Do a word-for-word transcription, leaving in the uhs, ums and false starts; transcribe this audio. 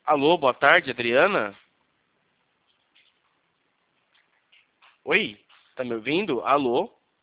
Alô, boa tarde, Adriana? Oi, tá me ouvindo? Alô?